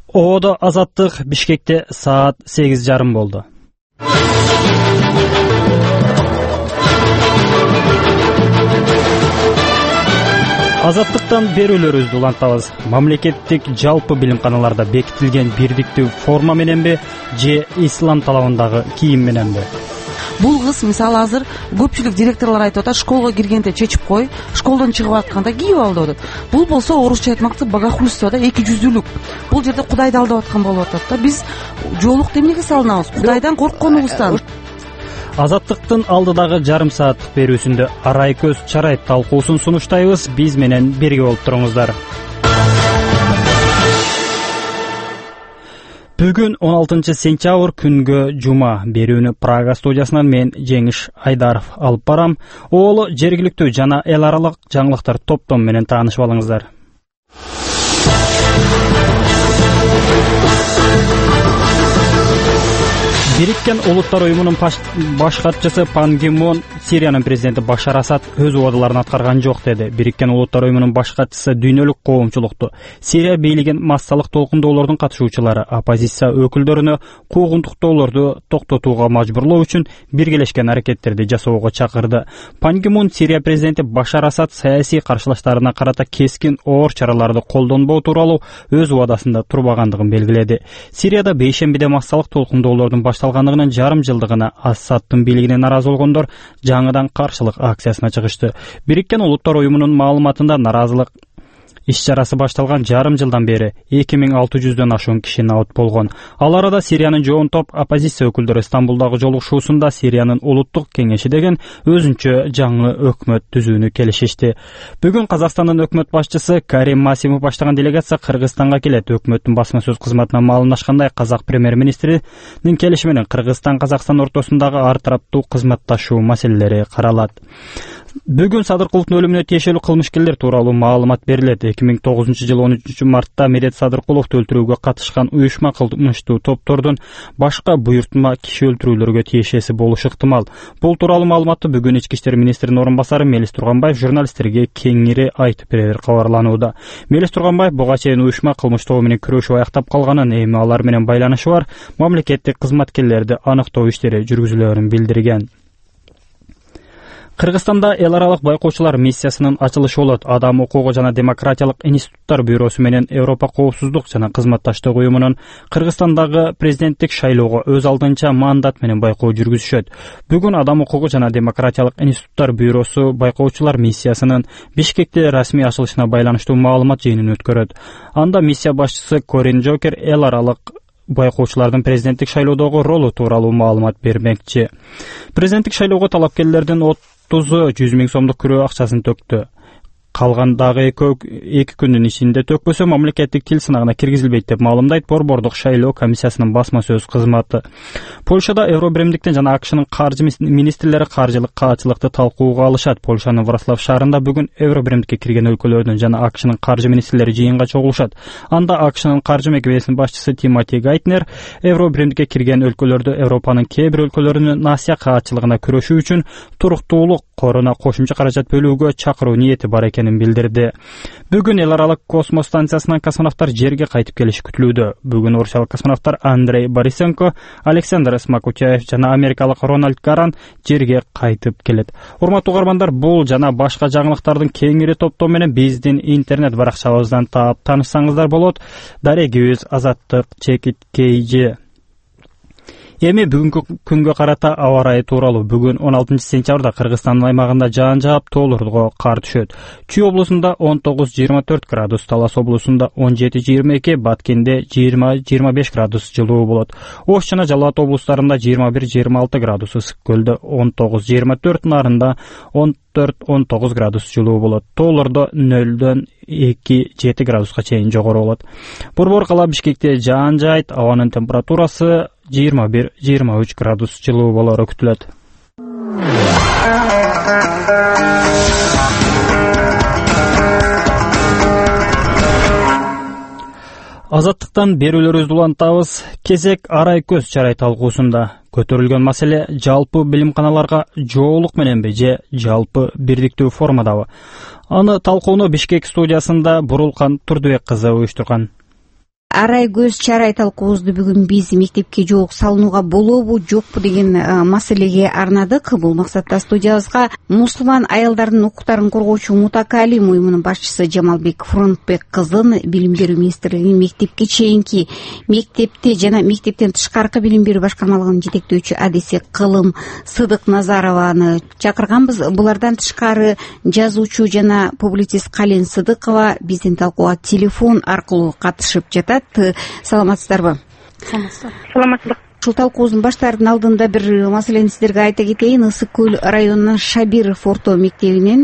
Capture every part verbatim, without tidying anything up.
Оодо Азаттык, Бишкекте саат сегиз жарым болду. Азаттыктан берүүлөрүбүздү улантабыз. Мамлекеттик жалпы билимканаларда бекитилген бирдиктүү форма мененби же ислам талабындагы кийим мененби? Бул кыз мисалы азыр көпчүлүк директорлор айтып атат, школго киргенде чечип кой, школдон чыгып атканда кийип ал деп атат. Бул болсо орусча айтмакчы богохульство да, эки жүздүүлүк. Бул жерде Кудайды алдап аткан болуп атат да. Биз жоолук эмнеге салынабыз? Кудайдан коркконубуздан. Азаттыктын алдыдагы жарым сааттык берүүсүндө арай көз чарай талкуусун сунуштайбыз. Биз менен бирге болуп туруңуздар. Бүгүн он алтынчы сентябрь күнгө жума. Берүүнү Прага студиясынан мен Жеңиш Айдаров алып барам. Оолу жергиликтүү жана эл аралык жаңылыктар топтом менен таанышып алыңыздар. Бириккен Улуттар уюмунун баш катчысы Пан Ги Мун Сириянын президенти Башар Асад өз убадаларын аткарган жок деди. Бириккен Улуттар уюмунун баш катчысы дүйнөлүк коомчулукту Сирия бийлигин массалык толкундоолордун катышуучулары оппозиция өкүлдөрүнө куугунтуктоолорду токтотууга мажбурлоо үчүн биргелешкен аракеттерди жасоого чакырды. Пан Ги Мун Сирия президенти Башар Асад саясий каршылаштарына карата кескин оор чараларды колдонбоо тууралуу өз убадасында турбагандыгын белгиледи. Сирияда бейшембиде массалык толкундоолордун башталгандыгынын жарым жылдыгына Асадтын бийлигине наразы болгондор жаңыдан каршылык акциясына чыгышты. Бириккен Улуттар уюмунун маалыматында наразылык иш-чарасы башталган жарым жылдан бери эки миң алты жүздөн ашуун киши набыт болгон. Ал арада Сириянын жоон топ оппозиция өкүлдөрү Стамбулдагы жолугушуусунда Сириянын улуттук кеңеши деген өзүнчө жаңы өкмөт түзүүнү келишишти. Бүгүн Казакстандын өкмөт башчысы Карим Масимов баштаган делегация Кыргызстанга келет. Өкмөттүн басма сөз кызматына маалымдашкандай, казак премьер-министринин келиши менен Кыргызстан Казакстан ортосундагы ар тараптуу кызматташуу маселелери каралат. Бүгүн Садыркуловдун өлүмүнө тиешелүү кылмышкерлер тууралуу маалымат берилет. эки миң тогузунчу жылы он үчүнчү мартта Медет Садыркуловду өлтүрүүгө катышкан уюшма кылмыштуу топтордун башка буйртма киши өлтүрүүлөргө тиешеси болушу ыктымал. Бул тууралуу маалыматты бүгүн ички иштер министринин орун басары Мелис Турганбаев журналисттерге кеңири айтып берери кабарланууда. Мелис Турганбаев буга чейин уюшма кылмыш тобу менен күрөшүп аяктап калганын, эми алар менен байланышы бар мамлекеттик кызматкерлерди аныктоо иштери жүргүзүлөөрүн билдирген. Кыргызстанда эл аралык байкоочулар миссиясынын ачылышы болот. Адам укугу жана демократиялык институттар бюросу менен Европа коопсуздук жана кызматташтык уюмунун Кыргызстандагы президенттик шайлоого өз алдынча мандат менен байкоо жүргүзүшөт. Бүгүн Адам укугу жана демократиялык институттар бюросу байкоочулар миссиясынын Бишкекте расмий ачылышына байланыштуу маалымат жыйынын өткөрөт. Анда миссия башчысы Корин Жокер эл аралык байкоочулардын президенттик шайлоодогу ролу тууралуу маалымат бермекчи. Президенттик шайлоого талапкерлердин отузу жүз миң сомдук күрөө акчасын төктү. Калган дагы эки күндүн ичинде төкпөсө мамлекеттик тил сынагына киргизилбейт деп маалымдайт Борбордук шайлоо комиссиясынын басма сөз кызматы. Польшада Евробиримдиктен жана АКШнын каржы министрлери каржылык каачылыкты талкууга алышат. Польшанын Вроцлав шаарында бүгүн Евробиримдикке кирген өлкөлөрдүн жана АКШнын каржы министрлери жыйынга чогулушат. Анда АКШнын каржы мекемесинин башчысы Тимоти Гайтнер Евробиримдикке кирген өлкөлөрдү Европанын кээ бир өлкөлөрүнүн насия каачылыгына күрөшүү үчүн туруктуулук коруна кошумча каражат бөлүүгө чакыруу ниети бар экенин билдирди. Бүгүн эл аралык космос станциясынан космонавттар жерге кайтып келиши күтүлүүдө. Бүгүн орусиялык космонавттар Андрей Борисенко, Александр Смакутяев жана америкалык Рональд Гаран жерге кайтып келет. Урматтуу угармандар, бул жана башка жаңылыктардын кеңири топтом менен биздин интернет баракчабыздан таап таанышсаңыздар болот. Дарегибиз Азаттык чекит kg. Эми бүгүнкү күнгө карата аба ырайы тууралуу. Бүгүн он алтынчы сентябрда Кыргызстандын аймагында жаан жаап, тоолорго кар түшөт. Чүй облусунда он тогуз жыйырма төрт градус, Талас облусунда он жети жыйырма эки, Баткенде жыйырма жыйырма беш градус жылуу болот. Ош жана Жалал Ат облустарында жыйырма бир жыйырма алты градус, Ысык көлдө он тогуз жыйырма төрт, Нарында он төрт он тогуз градус жылуу болот. Тоолордо нөлдөн эки жети градуска чейин жогору болот. Борбор кала Бишкекте жаан жаайт, абанын температурасы жыйырма бир жыйырма үч градус жылуу болору күтүлөт. Азаттыктан берүүлөрүбүздү улантабыз. Кезек арай көз чарай талкуусунда көтөрүлгөн маселе жалпы билимканаларга жоолук мененби же жалпы бирдиктүү формадабы? Аны талкууну Бишкек студиясында Бурулкан Турдубек кызы уюштурган. Арай көз чарай талкуубузду бүгүн биз мектепке жол салынууга болобу жокпу деген маселеге арнадык. Бул максатта студиябызга мусулман аялдардын укуктарын коргоочу Мутакалим уюмунун башчысы Жамалбек Фронтбек кызын билим берүү министрлигинин мектепке чейинки, мектепте жана мектептен тышкаркы билим берүү башкармалыгынын жетектөөчү адиси Кылым Сыдык Назарованы чакырганбыз. Булардан тышкары жазуучу жана публицист Кален Сыдыкова биздин талкууга телефон аркылуу катышып жатат. Саламатсыздарбы? Саламатсыздык. Ушул талкуубуздун баштаардын алдында бир маселени сиздерге айта кетейин. Ысык көл районунун Шабиров орто мектебинен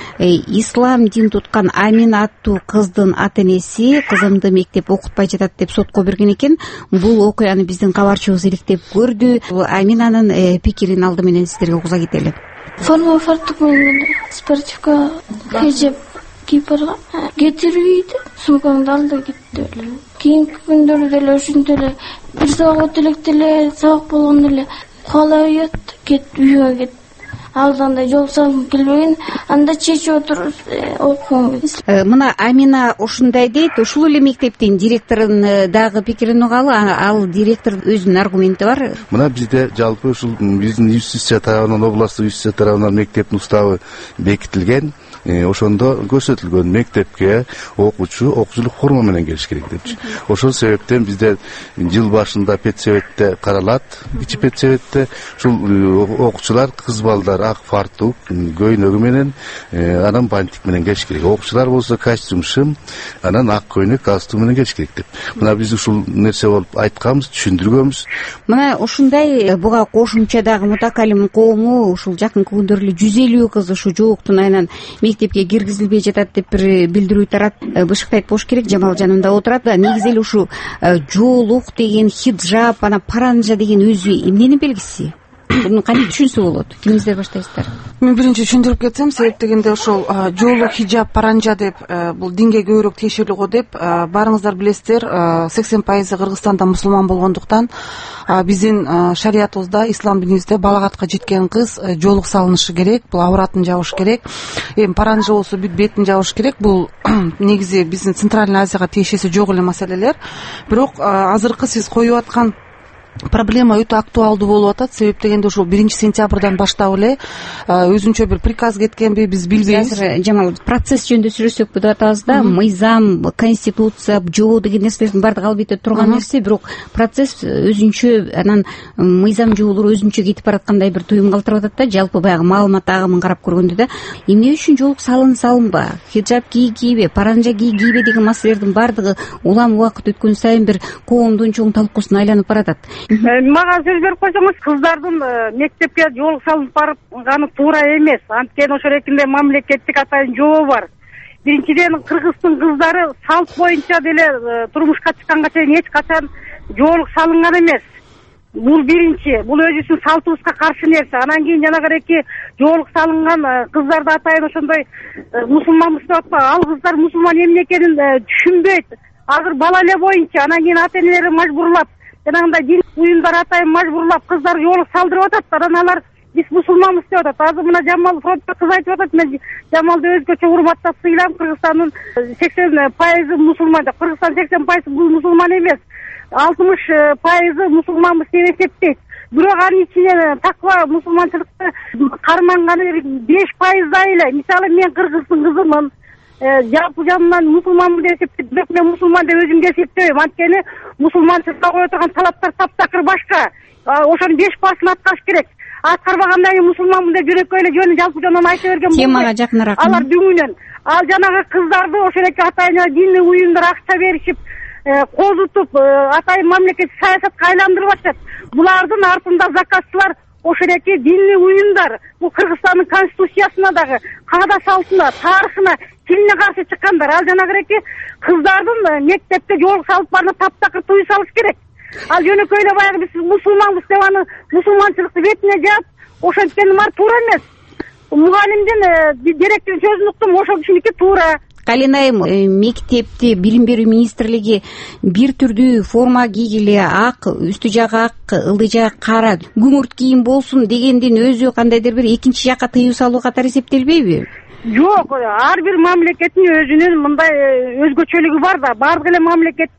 ислам дин туткан Амина аттуу кыздын ата энеси кызымды мектеп окутпай жатат деп сотко берген экен. Бул окуяны биздин кабарчыбыз иликтеп көрдү. Аминанын пикирин алды менен сиздерге угуза кетели. Форма фартук менен спортивка хижап кийип барган. Кетирбейди. Сумкамды алды кетти. Кийинки күндөрдө деле ушинтип эле бир сабак өтө электе эле сабак болгондо эле кубалап уят, кет үйгө кет. Алдында жол салгым келбеген, анда чечип отурубуз окугум келет. Мына Амина ушундай дейт. Ушул эле мектептин директорунун дагы пикирин угалы. Ал директор өзүнүн аргументи бар. Мына бизде жалпы ушул биздин юстиция тарабынан, областтык юстиция тарабынан мектептин уставы бекитилген. Ошондо көрсөтүлгөн мектепке окуучу окуучулук форма менен келиш керек депчи. Ошол себептен бизде жыл башында педсоветте каралат, ичи педсоветте ушул окуучулар кыз балдар ак фартук көйнөгү менен, анан бантик менен келиш керек. Окуучулар болсо костюм шым, анан ак көйнөк галстук менен келиш керек деп. Мына биз ушул нерсе болуп айтканбыз, түшүндүргөнбүз. Мына ушундай буга кошумча дагы Мутакалим коому ушул жакынкы күндөрдө эле жүз элүү кыз ушу жууктун айынан мектепке киргизилбей жатат деп бир билдирүү тарат. Бышыктайт болуш керек. Жамал жанымда отурат. Негизи эле ушу жоолук деген, хиджаб, анан паранжа деген өзү эмненин белгиси? Муну кантип түшүнсө болот? Кимиңиздер баштайсыздар? Мен биринчи түшүндүрүп кетсем, себеп дегенде ошол жоолук, хиджаб, паранжа деп бул динге көбүрөөк тиешелүү го деп баарыңыздар билесиздер. сексен пайызы Кыргызстанда мусулман болгондуктан биздин шариятыбызда, ислам динибизде балагатка жеткен кыз жоолук салынышы керек. Бул авратын жабыш керек. Эми паранжа болсо бүт бетин жабыш керек. Бул негизи биздин Центральный Азияга тиешеси жок эле маселелер. Бирок азыркы сиз коюп аткан проблема өтө актуалдуу болуп атат. Себеп дегенде ушул биринчи сентябрдан баштап эле өзүнчө бир приказ кеткенби биз билбейбиз. Азыр Жамал процесс жөнүндө сүйлөшсөкпү деп атабыз да. Мыйзам, конституция, жоо деген нерселердин баардыгы албетте турган нерсе, бирок процесс өзүнчө, анан мыйзам жоолор өзүнчө кетип бараткандай бир туюм калтырып атат да. Жалпы баягы маалымат агымын карап көргөндө да эмне үчүн жоолук салын салынба, хиджаб кий кийбе, паранжа кий кийбе деген маселелердин баардыгы улам убакыт өткөн сайын бир коомдун чоң талкуусуна айланып баратат. Мага сөз берип койсоңуз, кыздардын мектепке жол салып барганы туура эмес. Анткени ошол экинде мамлекеттик атайын жоо бар. Биринчиден, Кыргыздын кыздары салт боюнча деле турмушка чыкканга чейин эч качан жоолук салынган эмес. Бул биринчи, бул өзүбүздүн салтыбызга каршы нерсе. Анан кийин жанагы эки жоолук салынган кыздарды атайын ошондой мусулманбыз деп атпа. Ал кыздар мусулман эмне экенин түшүнбөйт. Азыр бала эле боюнча, анан кийин ата энелери мажбурлап, жанагындай дин уюмдар атайын мажбурлап кыздар жоолук салдырып атат. Анан алар биз мусулманбыз деп атат. Азыр мына Жамал Фронтбек кыз айтып атат, мен Жамалды өзгөчө урматтап сыйлам. Кыргызстандын сексен пайызы мусулман. Кыргызстан сексен пайыз бул мусулман эмес. алтымыш пайызы мусулманбыз деп эсептейт. Бирок анын ичинен таква мусулманчылыкты карманганы беш пайыздай эле. Мисалы, мен Кыргыздын кызымын. Жалпы жанынан мусулманмын деп эсептейт. Бирок мен мусулман деп өзүмдү эсептебейм. Анткени мусулманчылыкка кое турган талаптар таптакыр башка. Ошонун беш баасын аткарыш керек. Аткарбагандан кийин мусулманмын деп жүрөккө эле жөнү жалпы жонунан айта берген болбойт. Темага жакыныраак. Алар дүңүнөн. Ал жанагы кыздарды ошол эки атайын диний уюмдар акча беришип, козутуп, атайын мамлекеттик саясатка айландырып атат. Булардын артында заказчылар ошол эки диний уюмдар. Бул Кыргызстандын конституциясына дагы, каада салтына, тарыхына, тилине каршы чыккандар. Ал жанагы эки кыздардын мектепте жоолук салып барына таптакыр тыюу салыш керек. Ал жөнөкөй эле баягы биз мусулманбыз деп аны мусулманчылыкты бетине жаап, ошенткени бар туура эмес. Мугалимдин директордун сөзүн уктум, ошол кишиники туура. Калин айым, мектепти билим берүү министрлиги бир түрдүү форма кийгиле, ак, үстү жагы ак, ылдый жагы кара, күмүрт кийим болсун дегендин өзү кандайдыр бир экинчи жакка тыюу салуу катары эсептелбейби? Жок, ар бир мамлекеттин өзүнүн мындай өзгөчөлүгү бар да. Бардык эле мамлекетте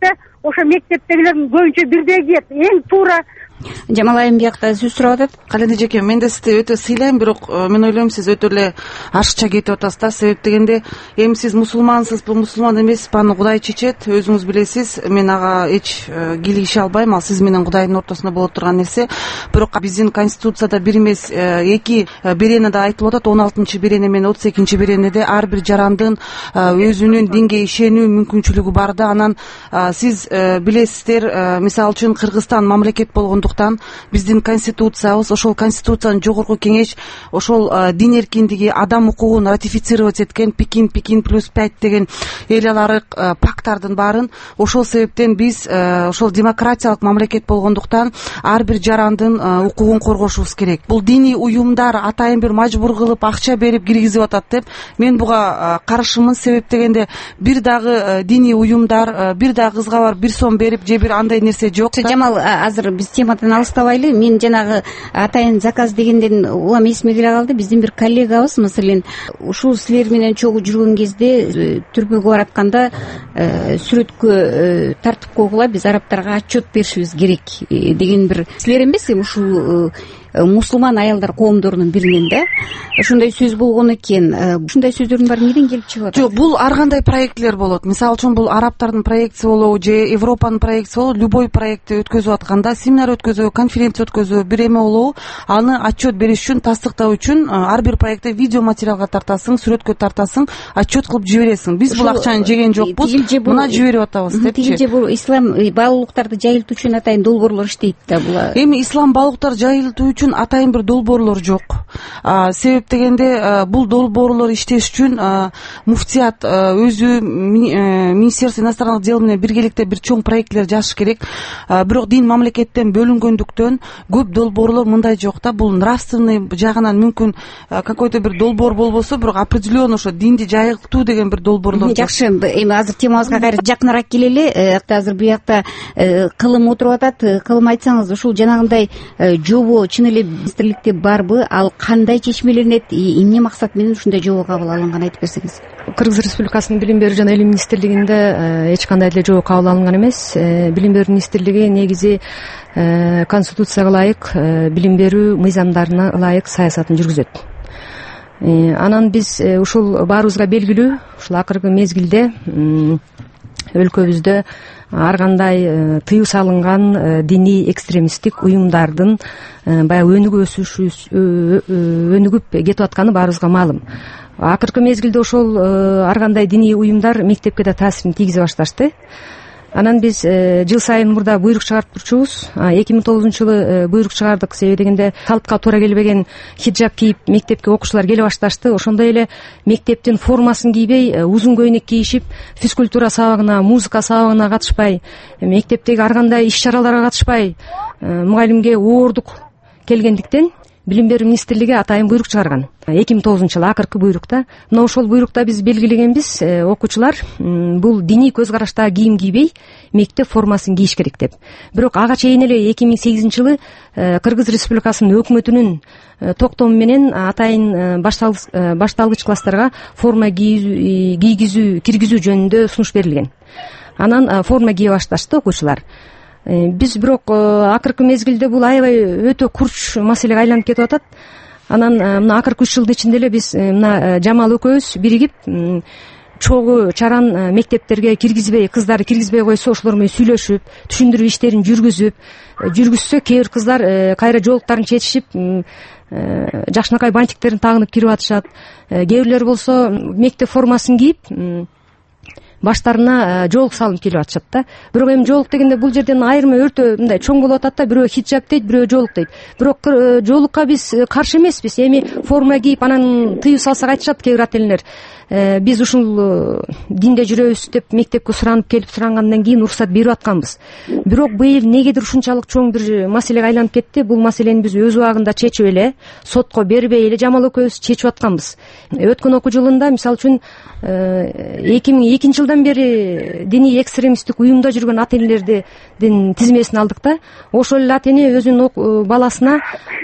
ошо мектептегилердин көбүнчө бирдей кийет, эң туура. Жамал айым биякта сөз сурап атат. Калеndi эжеке, мен да сизди өтө сыйлайм, бирок мен ойлойм сиз өтө эле ашыкча кетип атасыз да. Себеп дегенде, эми сиз мусулмансыз, бул мусулман эмес, аны Кудай чечет, өзүңүз билесиз. Мен ага эч кийлигише албайм, ал сиз менен Кудайдын ортосунда боло турган нерсе. Бирок биздин конституцияда бир эмес эки беренеде айтылып атат. он алтынчы берене менен отуз экинчи беренеде ар бир жарандын өзүнүн динге ишенүү мүмкүнчүлүгү бар да. Анан сиз билесиздер, мисалы үчүн Кыргызстан мамлекет болгондо биздин конституциябыз, ошол конституциянын жогорку кеңеш ошол дин эркиндиги, адам укугун ратифицировать эткен Пекин Пекин плюс пять деген эл аларык пакттардын баарын. Ошол себептен биз ошол демократиялык мамлекет болгондуктан ар бир жарандын укугун коргошубуз керек. Бул диний уюмдар атайын бир мажбур кылып акча берип киргизип атат деп мен буга каршымын. Себеп дегенде бир дагы диний уюмдар бир дагы кызга барып бир сом берип же бир андай нерсе жок. Жамал, азыр биз темадан алыстабайлы. Мен жанагы атайын заказ дегенден улам эсиме келе калды. Биздин бир коллегабыз, маселен, ушул силер менен чогуу жүргөн кезде түрмөгө баратканда сүрөткө тартып койгула, биз арабтарга отчет беришибиз керек деген бир, силер эмес, эми ушул мусулман аялдар коомдорунун биринен да ошондой сөз болгон экен. Ушундай сөздөрдүн баары эмнеден келип чыгып атат? Жок, бул ар кандай проектлер болот. Мисалы үчүн бул арабтардын проектиси болобу же Европанын проектиси болобу, любой проектти өткөзүп атканда, семинар өткөзүү, конференция өткөзүү, бир эме болобу, аны отчет бериш үчүн, тастыктоо үчүн ар бир проектти видео материалга тартасың, сүрөткө тартасың, отчет кылып жибересиң. Биз бул акчаны жеген жокпуз, мына жиберип атабыз депчи. Тигилже бул ислам баалуулуктарды жайылтуу үчүн атайын долбоорлор иштейт да. Бул эми ислам баалуулуктар жайылтуу үчүн атайын бир долбоорлор жок. Себеп дегенде бул долбоорлор иштеш үчүн муфтият өзү Министерство иностранных дел менен биргеликте бир чоң проектлер жазыш керек. Бирок дин мамлекеттен бөлүнгөндүктөн көп долбоорлор мындай жок да. Бул нравственный жагынан мүмкүн какой-то бир долбоор болбосо, бирок определенно ошо динди жайылтуу деген бир долбоорлор жок. Жакшы, эми азыр темабызга кайра жакыныраак келели. Азыр биякта кылым отуруп атат. Кылым, айтсаңыз, ушул жанагындай жобо чын эле министрликте барбы? Ал кандай чечмеленет? Эмне максат менен ушундай жобо кабыл алынган, айтып берсеңиз. Кыргыз Республикасынын билим берүү жана илим министрлигинде эч кандай деле жобо кабыл алынган эмес. Билим берүү министрлиги негизи конституцияга ылайык, билим берүү мыйзамдарына ылайык саясатын жүргүзөт. Анан биз ушул баарыбызга белгилүү, ушул акыркы мезгилде өлкөбүздө ар кандай тыюу салынган диний экстремисттик уюмдардын баягы өнүгүп өсүшү өнүгүп кетип атканы баарыбызга маалым. Акыркы мезгилде ошол ар кандай диний уюмдар мектепке да таасирин тийгизе башташты. Анан биз жыл сайын мурда буйрук чыгарып турчубуз. эки миң тогузунчу жылы буйрук чыгардык. Себеби дегенде салтка туура келбеген хиджаб кийип мектепке окуучулар келе башташты. Ошондой эле мектептин формасын кийбей, узун көйнөк кийишип, физкультура сабагына, музыка сабагына катышпай, мектептеги ар кандай иш-чараларга катышпай, мугалимге оордук келгендиктен билим берүү министрлиги атайын буйрук чыгарган. эки миң тогузунчу жылы акыркы буйрукта. Мына ошол буйрукта биз белгилегенбиз, окуучулар бул диний көз караштагы кийим кийбей мектеп формасын кийиш керек деп. Бирок ага чейин эле эки миң сегизинчи жылы Кыргыз Республикасынын өкмөтүнүн токтому менен атайын башталгыч класстарга форма кийгизүү, киргизүү жөнүндө сунуш берилген. Анан форма кие башташты окуучулар. Биз бирок акыркы мезгилде бул аябай өтө курч маселеге айланып кетип атат. Анан мына акыркы үч жылдын ичинде эле биз мына Жамал экөөбүз биригип чогуу чаран мектептерге киргизбей, кыздарды киргизбей койсо, ошолор менен сүйлөшүп, түшүндүрүү иштерин жүргүзүп, жүргүзсө, кээ бир кыздар кайра жоолуктарын чечишип, жакшынакай бантиктерин тагынып кирип атышат. Кээ бирлер болсо мектеп формасын кийип, баштарына жоолук салынып келип атышат да. Бирок эми жоолук дегенде бул жерден айырма өртө мындай чоң болуп атат да. Бирөө хиджаб дейт, бирөө жоолук дейт. Бирок жоолукка биз каршы эмеспиз. Эми форма кийип анан тыюу салсак айтышат кээ бир ата энелер. Биз ушул динде жүрөбүз деп мектепке суранып келип сурангандан кийин уруксат берип атканбыз. бирок быйыл эмнегедир ушунчалык чоң бир маселеге айланып кетти. Бул маселени биз өз убагында чечип эле, сотко бербей эле Жамал экөөбүз чечип атканбыз. Өткөн окуу жылында мисалы үчүн эки миң экинчи жылдан бери диний экстремисттик уюмда жүргөн ата энелердин тизмесин алдык да. Ошол эле ата эне өзүнүн баласына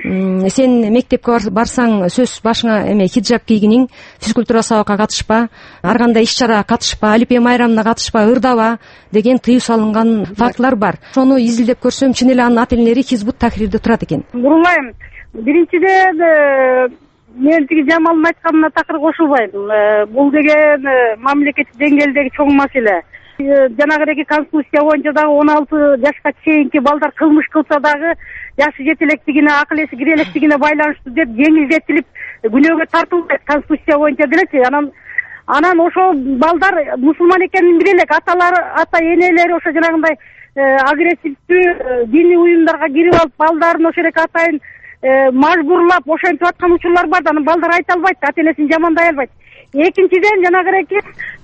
сен мектепке барсаң сөз башыңа эме хиджаб кийгиниң, физкультура сабакка катышпа, ар кандай иш чарага катышпа, Алипе майрамына катышпа, ырдаба деген тыюу салынган фактылар бар. Ошону изилдеп көрсөм, чын эле анын ата энелери Хизбут Тахрирде турат экен. Бурулайм. Биринчиден мен тиги Жамалдын айтканына такыр кошулбайм. Бул деген мамлекеттик деңгээлдеги чоң маселе. Жанагы конституция боюнча дагы он алты жашка чейинки балдар кылмыш кылса дагы жашы жете электигине, акыл эси кире электигине байланыштуу деп жеңилдетилип күнөөгө тартылбайт конституция боюнча делечи. Анан анан ошол балдар мусулман экенин биле элек, аталары, ата энелери ошо жанагындай агрессивдүү диний уюмдарга кирип алып, балдарын ошол эле атайын мажбурлап ошентип аткан учурлар бар да, анан балдар айта албайт, ата энесин жамандай албайт. Экинчиден жанагыреки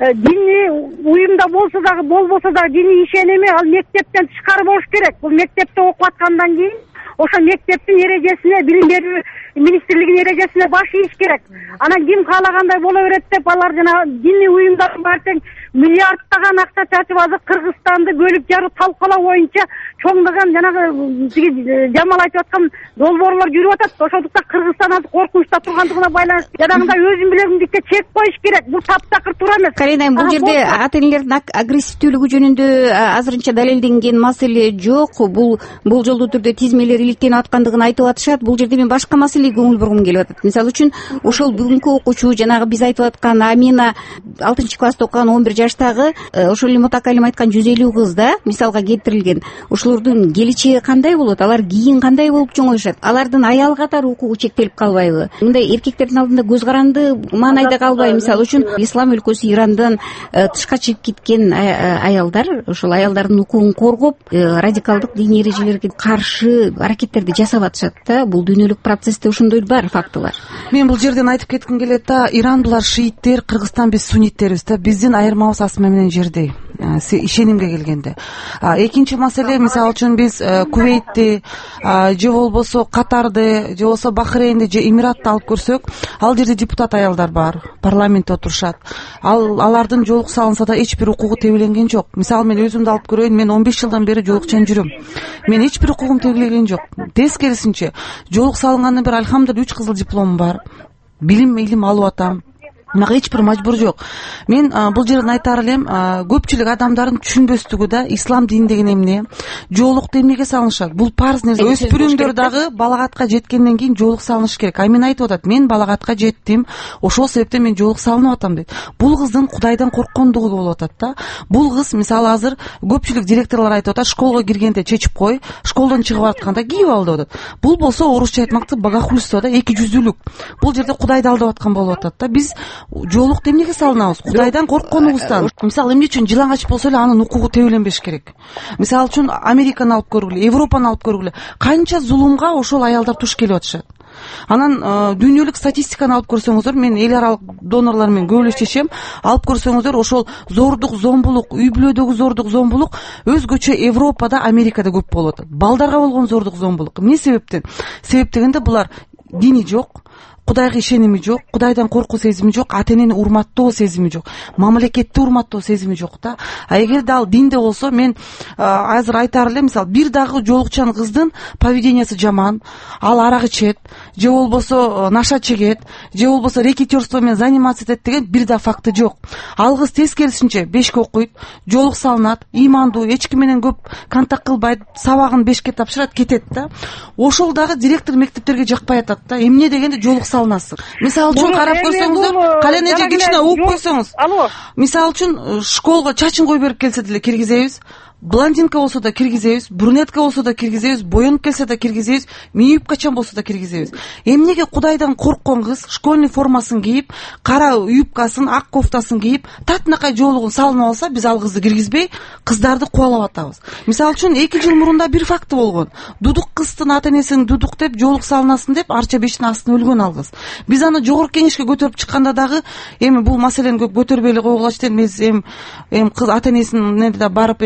диний уюмда болсо дагы болбосо дагы диний ишеними ал мектептен тышкары болуш керек. Бул мектепте окуп аткандан кийин ошо мектептин эрежесине, билим берүү министрлигинин эрежесине баш ийиш керек. Анан ким каалагандай боло берет деп алар жана диний уюмдардын баары тең миллиардтаган акча чачып азыр Кыргызстанды бөлүп жарып талкалоо боюнча чоңдогон жанагы тиги Жамал айтып аткан долбоорлор жүрүп атат. Ошондуктан Кыргызстан азыр коркунучта тургандыгына байланыштуу жанагындай өзүн билгендикке чек коюш керек. Бул таптакыр туура эмес. Карина, бул жерде ата энелердин агрессивдүүлүгү жөнүндө азырынча далилденген маселе жок. Бул бул жолдуу түрдө тизмелер иликтенип аткандыгын айтып атышат. Бул жерде мен башка маселеге көңүл бургум келип атат. Мисалы үчүн ошол бүгүнкү окуучу, жанагы биз айтып аткан Амина алтынчы класста окуган он бир жаштагы ошол эле мутакалим айткан жүз элүү кыз да мисалга келтирилген. Ошолордун келечеги кандай болот? Алар кийин кандай болуп чоңоюшат? Алардын аял катары укугу чектелип калбайбы? Мындай эркектердин алдында көз каранды маанайда калбайбы? Мисалы үчүн ислам өлкөсү Ирандан тышка чыгып кеткен аялдар ошол аялдардын укугун коргоп, радикалдык диний эрежелерге каршы аракеттерди жасап атышат да. Бул дүйнөлүк процессте ошондой бар фактылар. Мен бул жерден айтып кетким келет да, Иран булар шииттер, Кыргызстан биз сунниттербиз да. Биздин айырмабыз асма менен жердей. Ишенимге келгенде. Экинчи маселе, мисалы үчүн биз Кувейтти, же болбосо Катарды, же болбосо Бахрейнди, же Эмиратты алып көрсөк, ал жерде депутат аялдар бар, парламентте отурушат. Ал алардын жоолук салынса да эч бир укугу тебеленген жок. Мисалы мен өзүмдү алып көрөйүн, мен он беш жылдан бери жоолукчан жүрөм. Мен эч бир укугум тебелеген жок. Тескерисинче, жоолук салынгандан бери альхамдулилла үч кызыл дипломум бар. Билим, илим алып атам. Мага эч бир мажбур жок. Мен бул жерден айтаар элем, көпчүлүк адамдардын түшүнбөстүгү да ислам дини деген эмне, жоолукту эмнеге салынышат? Бул парз нерсе. Өспүрүмдөр дагы балагатка жеткенден кийин жоолук салыныш керек. Ай мен айтып атат, мен балагатка жеттим, ошол себептен мен жоолук салынып атам дейт. Бул кыздын Кудайдан корккондугу болуп атат да. Бул кыз мисалы азыр көпчүлүк директорлор айтып атат, школго киргенде чечип кой, школдон чыгып атканда кийип ал деп атат. Бул болсо орусча айтмакта богохульство да, эки жүздүүлүк. Бул жерде Кудайды алдап аткан болуп атат да. Биз жоолукту эмнеге салынабыз? Кудайдан коркконубуздан. Мисалы эмне үчүн жылаңач болсо эле анын укугу тебеленбеш керек? Мисалы үчүн Американы алып көргүлө, Европаны алып көргүлө. Канча зулумга ошол аялдар туш келип атышат. Анан дүйнөлүк статистиканы алып көрсөңүздөр, мен эл аралык донорлор менен көп эле иштешем, алып көрсөңүздөр, ошол зордук, зомбулук, үй бүлөдөгү зордук, зомбулук өзгөчө Европада, Америкада көп болуп атат. Балдарга болгон зордук, зомбулук. Эмне себептен? Себеп дегенде булар дини жок, Кудайга ишеними жок, Кудайдан коркуу сезими жок, ата энени урматтоо сезими жок, мамлекетти урматтоо сезими жок да. А эгерде ал динде болсо, мен азыр айтаар элем, мисалы, бир дагы жоолукчан кыздын поведениясы жаман, ал арак ичет, же болбосо наша чегет, же болбосо рекетёрство менен заниматься этет деген бир да факты жок. Ал кыз тескерисинче бешке окуйт, жоолук салынат, ыймандуу, эч ким менен көп контакт кылбайт, сабагын бешке тапшырат, кетет да. Ошол дагы директор мектептерге жакпай атат да. Эмне дегенде жоолук салынасың. Мисалы үчүн карап көрсөңүздөр, кален эже кичине ууп койсоңуз. Мисалы үчүн школго чачын кой берип келсе деле киргизебиз. Блондинка болсо да киргизебиз, брюнетка болсо да киргизебиз, боенуп келсе да киргизебиз, мини юбкачан болсо да киргизебиз. Эмнеге Кудайдан корккон кыз школьный формасын кийип, кара юбкасын, ак кофтасын кийип, татынакай жоолугун салынып алса, биз ал кызды киргизбей, кыздарды кубалап атабыз. Мисалы үчүн эки жыл мурунда бир факты болгон. Дудук кыздын ата энесин дудук деп жоолук салынасын деп арча бештин астына өлгөн ал кыз. Биз аны жогорку кеңешке көтөрүп чыкканда дагы эми бул маселени көп көтөрбөй эле койгулачы деп, биз эми эми кыз ата энесине да барып эметкенде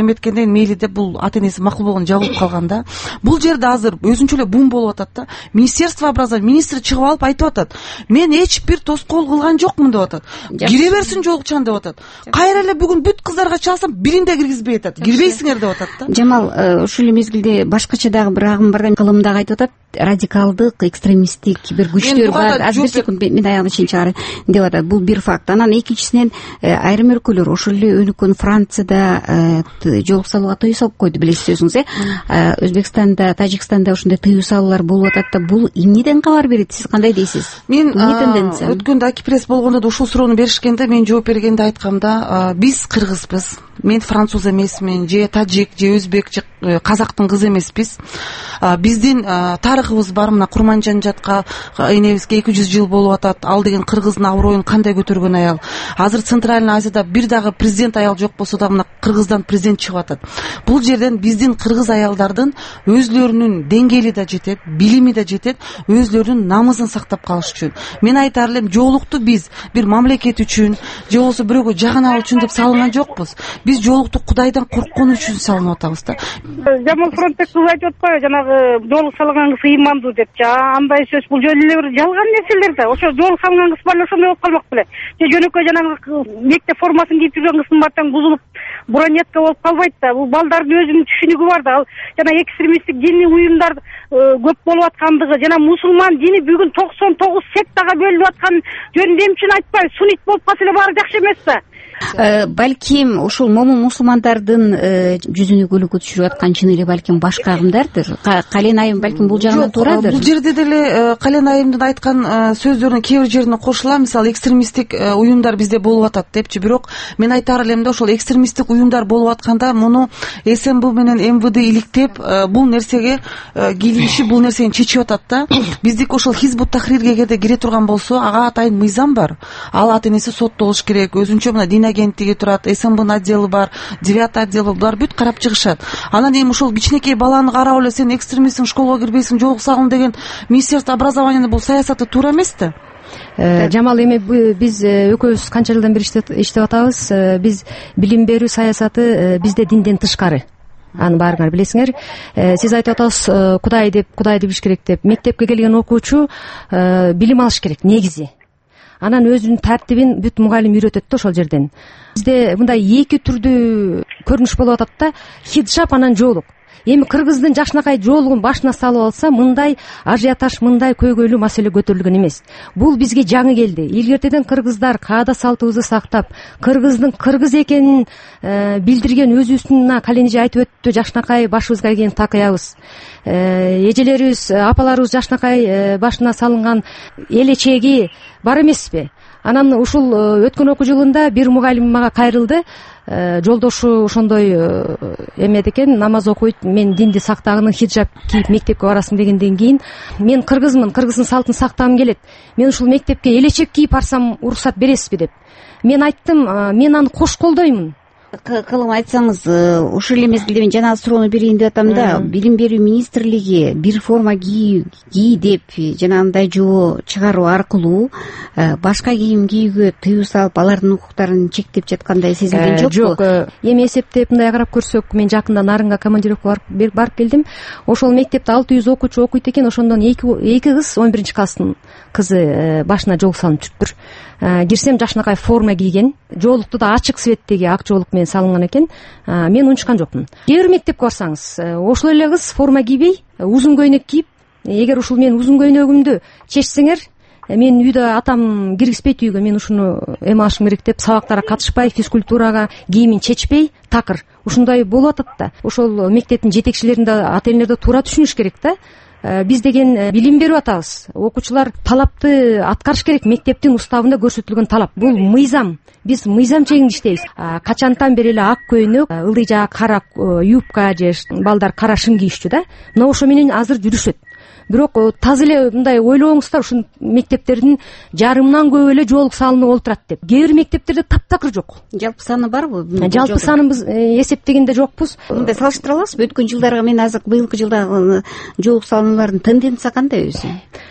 менен мейли деп бул ата энеси макул болгон жабылып калган да. Бул жерде азыр өзүнчө эле бум болуп атат да. Министерство образования министри чыгып алып айтып атат, мен эч бир тоскоол кылган жокмун деп атат. Кире берсин жолукчан деп атат. Кайра эле бүгүн бүт кыздарга чалсам бирин да киргизбей атат. Кирбейсиңер деп атат да. Жамал, ушул эле мезгилде башкача дагы бир агым бар да, кылым дагы айтып атат, радикалдык, экстремисттик бир күчтөр бар. Азыр секунд мен аягына чейин чыгарайын деп атат. Бул бир факт. Анан экинчисинен айрым өлкөлөр, ошол эле өнүккөн Францияда жол салууга тыюу салып койду, билесиз өзүңүз, э? Өзбекстанда, Тажикстанда ошондой тыюу салуулар болуп атат да. Бул эмнеден кабар берет? Сиз кандай дейсиз? Мен өткөндө Акипресс болгондо да ушул суроону беришкенде мен жооп бергенде айткам да, биз кыргызбыз. Мен француз эмесмин, же тажик, же өзбек, же казактын кызы эмеспиз. Биздин тарыхыбыз бар. Мына Курманжан жатка энебизге эки жүз жыл болуп атат. Ал деген кыргыздын аброюн кандай көтөргөн аял. Азыр Центральный Азияда бир дагы президент аял жок болсо да мына Кыргыздан президент чыгып атат. Бул жерден биздин кыргыз аялдардын өзлөрүнүн деңгээли да жетет, билими да жетет, өзлөрүнүн намысын сактап калыш үчүн. Мен айтар элем, жоолукту биз бир мамлекет үчүн, же болбосо бирөөгө жагына алуу үчүн деп салган жокпуз. Биз жоолукту Кудайдан корккон үчүн салынып атабыз да. Жамал Фронтек кыз айтып атпайбы, жанагы жоолук салган кыз ыймандуу деп. Андай сөз, бул жөн эле бир жалган нерселер да. Ошо жоолук салган кыз бала ошондой болуп калмак беле. Же жөнөкөй жанагы мектеп формасын кийип жүргөн кыздын бартаң бузулуп бронетка болуп калбайт да. Бул балдардын өзүнүн түшүнүгү бар да. Ал жана экстремисттик диний уюмдар көп болуп аткандыгы, жана мусулман дини бүгүн токсон тогуз сектага бөлүнүп аткан жөнүндө эмче айтпайбы? Суннит болуп калса эле баары жакшы эмес да. Балким ушул момун мусулмандардын жүзүнө көлөкө түшүрүп аткан чын эле балким башка агымдардыр. Кален айым балким бул жагынан туурадыр. Бул жерде деле Кален айымдын айткан сөздөрүнүн кээ бир жерине кошулам. Мисалы, экстремисттик уюмдар бизде болуп атат депчи. Бирок мен айтар элем да, ошол экстремисттик уюмдар болуп атканда муну СМБ менен МВД иликтеп бул нерсеге кийлигишип, бул нерсени чечип атат да. Биздики ошол Хизбут Тахрирге эгерде кире турган болсо, ага атайын мыйзам бар. Ал ата энеси соттолуш керек. Өзүнчө мына дин агенттиги турат, СМБнын отделы бар, девятый отдел бар, булар бүт карап чыгышат. Анан эми ушул кичинекей баланы карап эле сен экстремистсиң, школго кирбейсиң, жоолук салгын деген Министерство образованияны бул саясаты туура эмес да. Жамал, эми биз экөөбүз канча жылдан бери иштеп атабыз. Биз билим берүү саясаты бизде динден тышкары. Аны баарыңар билесиңер. Сиз айтып атасыз, Кудай деп, Кудайды билиш керек деп. Мектепке келген окуучу билим алыш керек негизи. Анан өзүнүн тартибин бүт мугалим үйрөтөт да ошол жерден. Бизде мындай эки түрдүү көрүнүш болуп атат да, хиджаб анан жоолук. Эми кыргыздын жакшынакай жоолугун башына салып алса, мындай ажиотаж, мындай көйгөйлүү маселе көтөрүлгөн эмес. Бул бизге жаңы келди. Илгертеден кыргыздар каада салтыбызды сактап, кыргыздын кыргыз экенин билдирген өзүбүздүн Каленже айтып өттү, жакшынакай башыбызга кийин такыябыз. Эжелерибиз, апаларыбыз жакшынакай башына салынган элечеги бар эмеспи? Анан ушул өткөн окуу жылында бир мугалим мага кайрылды. Жолдошу ошондой эмет экен, намаз окуйт, мен динди сактагын, хиджаб кийип мектепке барасың дегенден кийин, мен кыргызмын, кыргыздын салтын сактагым келет. Мен ушул мектепке элечек кийип барсам уруксат бересизби деп. Мен айттым, мен аны кош колдоймун. Кылым айтсаңыз, ошол эле мезгилде мен жанагы суроону берейин деп атам да, билим берүү министрлиги бир форма кий деп жанагындай жоо чыгаруу аркылуу башка кийим кийүүгө тыюу салып, алардын укуктарын чектеп жаткандай сезилген жокпу? Жок. Эми эсептеп мындай карап көрсөк, мен жакында Нарынга командировка барып келдим. Ошол мектепте алты жүз окуучу окуйт экен, ошондон эки кыз, он биринчи класстын кызы башына жоолук салынып жүрүптүр. Кирсем жакшынакай форма кийген, жоолукту да ачык светтеги ак жоолук менен салынган экен. Мен унчуккан жокмун. Кээ бир мектепке барсаңыз, ошол эле кыз форма кийбей, узун көйнөк кийип, эгер ушул менин узун көйнөгүмдү чечсеңер, мен үйдө атам киргизбейт үйгө, мен ушуну эме алышым керек деп, сабактарга катышпай, физкультурага кийимин чечпей, такыр. Ушундай болуп атат да. Ошол мектептин жетекчилерин да, ата энелер да туура түшүнүш керек да. Биз деген билим берип атабыз. Окуучулар талапты аткарыш керек, мектептин уставында көрсөтүлгөн талап. Бул мыйзам. Биз мыйзам чегинде иштейбиз. Качантан бери эле ак көйнөк, ылдый жаа кара юбка же балдар кара шым кийишчү да. Мына ошо менен азыр жүрүшөт. Бирок таза эле мындай ойлобоңуздар, ушул мектептердин жарымынан көп эле жоолук салынып олтурат деп. Кээ бир мектептерде таптакыр жок. Жалпы саны барбы? Жалпы санын биз эсептегенде жокпуз. Мындай салыштыра аласызбы? Өткөн жылдарга мен азыр быйылкы жылдагы жоолук салынулардын тенденциясы кандай өзү?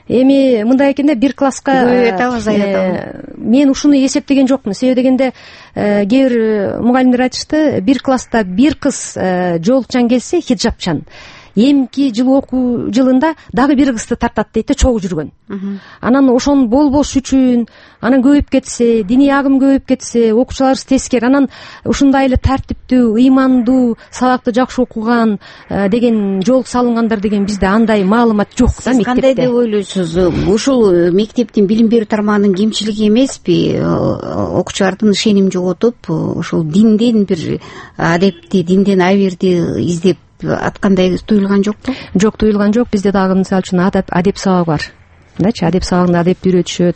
эми мындай экенде бир класска көбөйөт азаят. Мен ушуну эсептеген жокмун. Себеби дегенде кээ бир мугалимдер айтышты, бир класста бир кыз жоолукчан келсе, хиджабчан, эмки жыл окуу жылында дагы бир кызды тартат дейт да, чогуу жүргөн. Анан ошону болбош үчүн, анан көбөйүп кетсе, диний агым көбөйүп кетсе, окуучуларыбыз тескер, анан ушундай эле тартиптүү, ыймандуу, сабакты жакшы окуган деген жол салынгандар деген бизде андай маалымат жок да мектепте. Сиз кандай деп ойлойсуз? Ушул мектептин билим берүү тармагынын кемчилиги эмеспи? Окуучулардын ишеним жоготуп, ушул динден бир адепти, динден абийирди издеп аткандай туюлган жокпу? Жок, туюлган жок. Бизде дагы мисалы үчүн адеп сабагы бар. Мындайчы, адеп сабагында адепти үйрөтүшөт.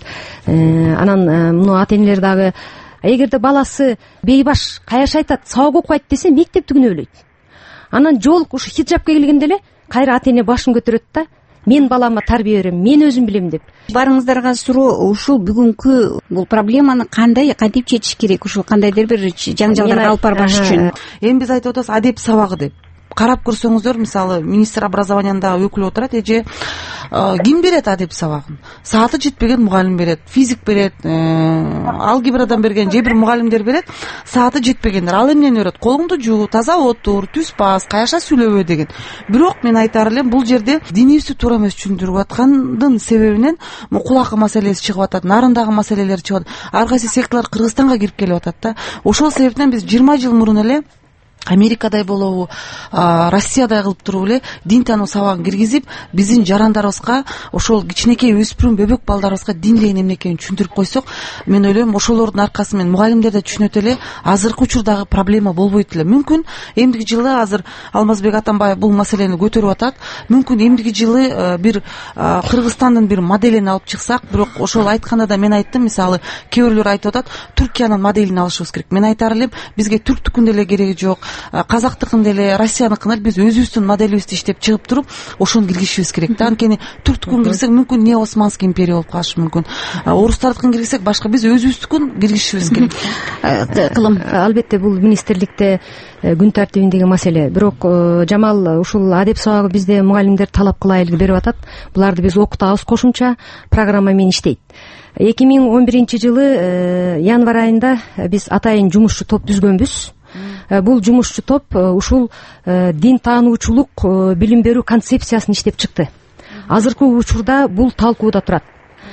Анан муну ата энелер дагы, эгерде баласы бейбаш каяша айтат, сабак окуйт десе, мектепти күнөөлөйт. Анан жол ушу хиджабка келгенде эле кайра ата эне башын көтөрөт да, мен балама тарбия берем, мен өзүм билем деп. Барыңыздарга суроо, ушул бүгүнкү бул проблеманы кандай кантип чечиш керек? Ушул кандайдыр бир жаңжалдарга алып барбаш үчүн. Эми биз айтып атабыз адеп сабагы деп. Карап көрсөңүздөр, мисалы министр образованияндагы өкүл отурат, эже ким берет адеп сабагын? Сааты жетпеген мугалим берет, физик берет, алгебрадан берген же бир мугалимдер берет, сааты жетпегендер. Ал эмнени өрөт? Колуңду жуу, таза отур, түз бас, каяша сүйлөбө деген. Бирок мен айтар элем, бул жерде динибизди туура эмес түшүндүрүп аткандын себебинен кулакка маселеси чыгып атат, нарындагы маселелер чыгып атат. Ар кайсы секталар Кыргызстанга кирип келип атат да. Ошол себептен биз жыйырма жыл мурун эле Америкадай болобу, Россиядай кылып туруп эле дин таануу сабагын киргизип, биздин жарандарыбызга, ошол кичинекей өспүрүм бөбөк балдарыбызга дин деген эмне экенин түшүндүрүп койсок, мен ойлойм ошолордун аркасы менен мугалимдер да түшүнөт эле, азыркы учурдагы проблема болбойт эле. Мүмкүн эмдиги жылы азыр Алмазбек Атамбаев бул маселени көтөрүп атат. Мүмкүн эмдиги жылы бир Кыргызстандын бир моделин алып чыксак, бирок ошол айтканда да мен айттым, мисалы, кээ бирлөр айтып атат, Түркиянын моделин алышыбыз керек. Мен айтар элем, бизге түрктүкүн деле кереги жок. Казактыкын деле, Россияныкын эле биз өзүбүздүн моделибизди иштеп чыгып туруп, ошону киргизишибиз керек да. Анткени түрктүкүн киргизсек, мүмкүн не Османский империя болуп калышы мүмкүн. Орустардыкын киргизсек, башка, биз өзүбүздүкүн киргизишибиз керек. Кылым, албетте бул министрликте күн тартибиндеги маселе. Бирок Жамал, ушул адеп сабагы бизде мугалимдер талап кылайлык берип атат. Буларды биз окутабыз, кошумча программа менен иштейт. эки миң он биринчи жылы январь айында биз атайын жумушчу топ түзгөнбүз. Бул жумушчу топ ушул дин таануучулук билим берүү концепциясын иштеп чыкты. Азыркы учурда бул талкууда турат.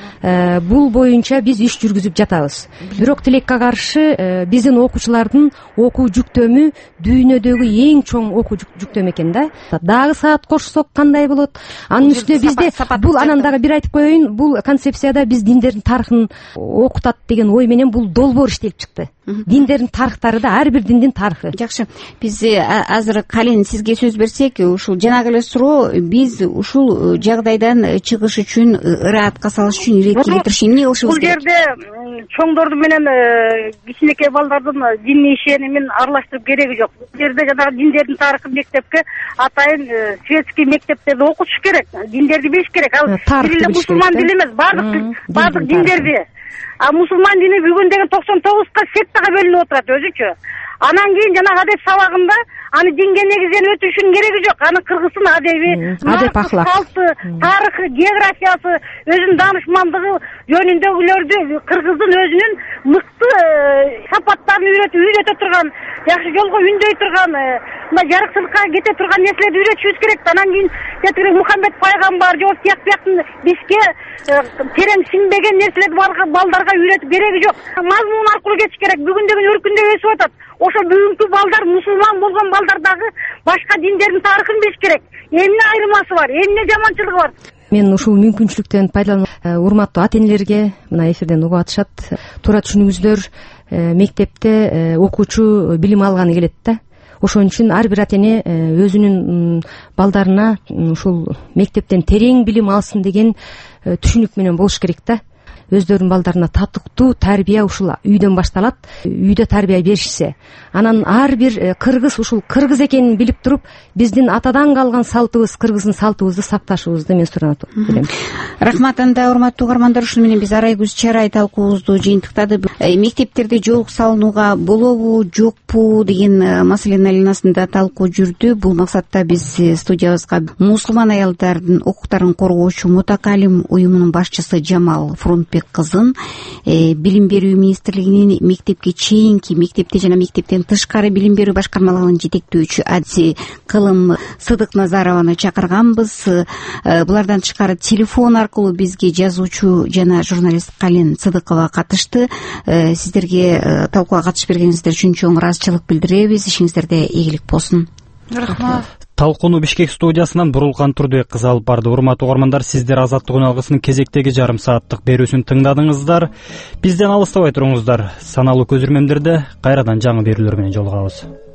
Бул боюнча биз иш жүргүзүп жатабыз. Бирок тилекке каршы биздин окуучулардын окуу жүктөмү дүйнөдөгү эң чоң окуу жүктөмү экен да. Дагы саат кошсок кандай болот? Анын үстүнө бизде бул, анан дагы бир айтып коеюн, бул концепцияда биз диндердин тарыхын окутат деген ой менен бул долбоор иштелип чыкты. Диндердин тарыхтары да, ар бир диндин тарыхы. Жакшы. Биз азыр Калин сизге сөз берсек, ушул жанагы эле суроо, биз ушул жагдайдан чыгыш үчүн, ыраатка салыш үчүн келтириш эмне кылышыбыз керек? Бул жерде чоңдорду менен кичинекей балдардын диний ишенимин аралаштырып кереги жок. Бул жерде жанагы диндердин тарыхын мектепке атайын светский мектептерде окутуш керек. Диндерди билиш керек. Ал бир эле мусулман дини эмес, бардык бардык диндерди. А мусулман дини бүгүн деген токсон тогузга сектага бөлүнүп отурат өзүчө. Анан кийин жанагы адеп сабагында аны динге негизденип өтүшүнүн кереги жок. Аны кыргыздын адеби, адеп ахлак, салты, тарыхы, географиясы, өзүнүн даанышмандыгы жөнүндөгүлөрдү, кыргыздын өзүнүн мыкты сапаттарын үйрөтүп, үйрөтө турган, жакшы жолго үндөй турган, мына жарыкчылыкка кете турган нерселерди үйрөтүшүбүз керек. Анан кийин кетире Мухаммед пайгамбар же тияк бияктын бизге терең сиңбеген нерселерди балдарга үйрөтүп кереги жок. Мазмун аркылуу кетиш керек. Бүгүндөгү өркүндөп өсүп атат. Ошо бүгүнкү балдар, мусулман болгон балдар дагы башка диндердин тарыхын билиш керек. Эмне айырмасы бар, эмне жаманчылыгы бар? Мен ушул мүмкүнчүлүктөн пайдаланып, урматтуу ата энелерге, мына эфирден угуп атышат, туура түшүнүңүздөр, мектепте окуучу билим алганы келет да. Ошон үчүн ар бир ата эне өзүнүн балдарына ушул мектептен терең билим алсын деген түшүнүк менен болуш керек да. өздөрүнүн балдарына татыктуу тарбия ушул үйдөн башталат, үйдө тарбия беришсе, анан ар бир кыргыз ушул кыргыз экенин билип туруп, биздин атадан калган салтыбыз, кыргыздын салтыбызды сакташыбызды мен суранат берем. Рахмат. Анда урматтуу угармандар, ушуну менен биз Арайгүл чарай талкуубузду жыйынтыктадык. Мектептерде жолук салынууга болобу, жокпу деген маселенин айланасында талкуу жүрдү. Бул максатта биз студиябызга мусулман аялдардын укуктарын коргоочу Мутакалим уюмунун башчысы Жамал Фронтбек кызын, билим берүү министрлигинин мектепке чейинки, мектепте жана мектептен тышкары билим берүү башкармалыгынын жетектөөчү адиси Кылым Сыдыкназарованы чакырганбыз. Булардан тышкары телефон аркылуу бизге жазуучу жана журналист Кален Сыдыкова катышты. Сиздерге талкууга катышып бергениңиздер үчүн чоң ыраазычылык билдиребиз. Ишиңиздерде ийгилик болсун. Рахмат. Талкууну Бишкек студиясынан Бурулкан Турдубек кызы алып барды. Урматтуу угармандар, сиздер Азаттык үн алгысынын кезектеги жарым сааттык берүүсүн тыңдадыңыздар. Бизден алыстабай туруңуздар. Саналуу көзүрмөмдөрдө кайрадан жаңы берүүлөр менен жолугабыз.